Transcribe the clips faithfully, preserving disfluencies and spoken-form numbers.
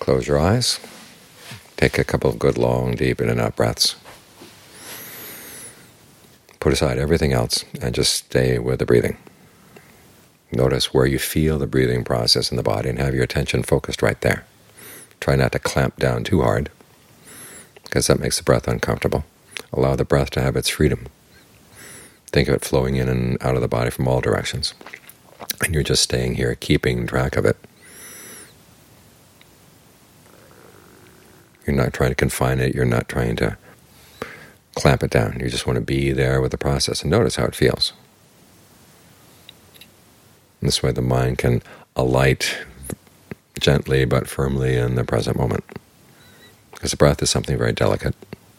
Close your eyes. Take a couple of good, long, deep in and out breaths. Put aside everything else and just stay with the breathing. Notice where you feel the breathing process in the body and have your attention focused right there. Try not to clamp down too hard, because that makes the breath uncomfortable. Allow the breath to have its freedom. Think of it flowing in and out of the body from all directions. And you're just staying here, keeping track of it. You're not trying to confine it. You're not trying to clamp it down. You just want to be there with the process and notice how it feels. And this way the mind can alight gently but firmly in the present moment. Because the breath is something very delicate.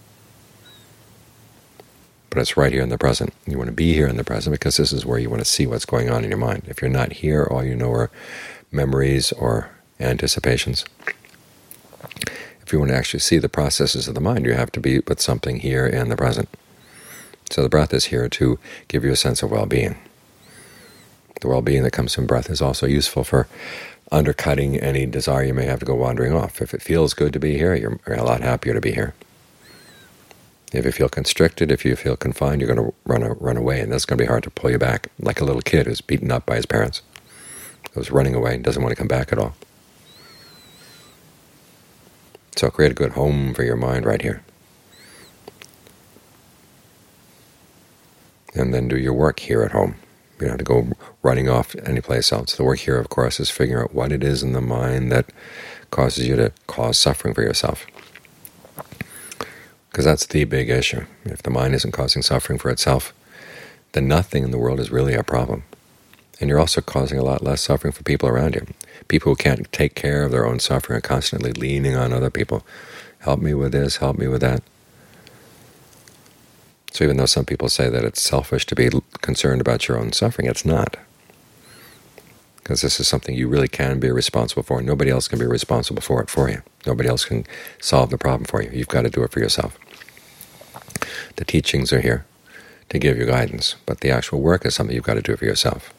But it's right here in the present. You want to be here in the present because this is where you want to see what's going on in your mind. If you're not here, all you know are memories or anticipations. If you want to actually see the processes of the mind, you have to be with something here in the present. So the breath is here to give you a sense of well-being. The well-being that comes from breath is also useful for undercutting any desire you may have to go wandering off. If it feels good to be here, you're a lot happier to be here. If you feel constricted, if you feel confined, you're going to run a, run away, and that's going to be hard to pull you back, like a little kid who's beaten up by his parents, who's running away and doesn't want to come back at all. So create a good home for your mind right here. And then do your work here at home. You don't have to go running off anyplace else. The work here, of course, is figuring out what it is in the mind that causes you to cause suffering for yourself. Because that's the big issue. If the mind isn't causing suffering for itself, then nothing in the world is really a problem. And you're also causing a lot less suffering for people around you. People who can't take care of their own suffering are constantly leaning on other people. Help me with this, help me with that. So even though some people say that it's selfish to be concerned about your own suffering, it's not. Because this is something you really can be responsible for, and nobody else can be responsible for it for you. Nobody else can solve the problem for you. You've got to do it for yourself. The teachings are here to give you guidance, but the actual work is something you've got to do for yourself.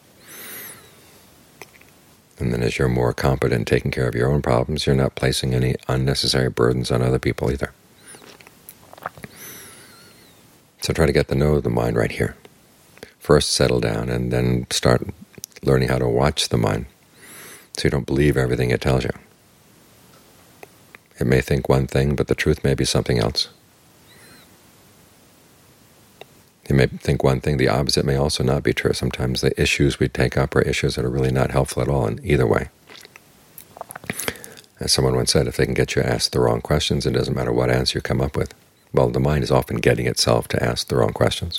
And then as you're more competent in taking care of your own problems, you're not placing any unnecessary burdens on other people either. So try to get to know the mind right here. First settle down and then start learning how to watch the mind so you don't believe everything it tells you. It may think one thing, but the truth may be something else. You may think one thing, the opposite may also not be true. Sometimes the issues we take up are issues that are really not helpful at all in either way. As someone once said, if they can get you to ask the wrong questions, it doesn't matter what answer you come up with. Well, the mind is often getting itself to ask the wrong questions.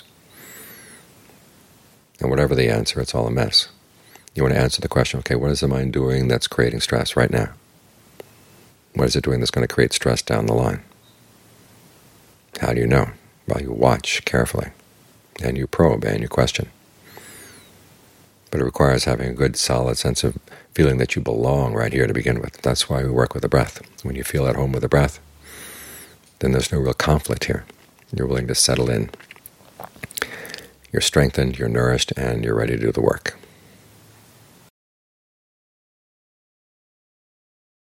And whatever the answer, it's all a mess. You want to answer the question, okay, what is the mind doing that's creating stress right now? What is it doing that's going to create stress down the line? How do you know? Well, you watch carefully, and you probe, and you question. But it requires having a good, solid sense of feeling that you belong right here to begin with. That's why we work with the breath. When you feel at home with the breath, then there's no real conflict here. You're willing to settle in. You're strengthened, you're nourished, and you're ready to do the work.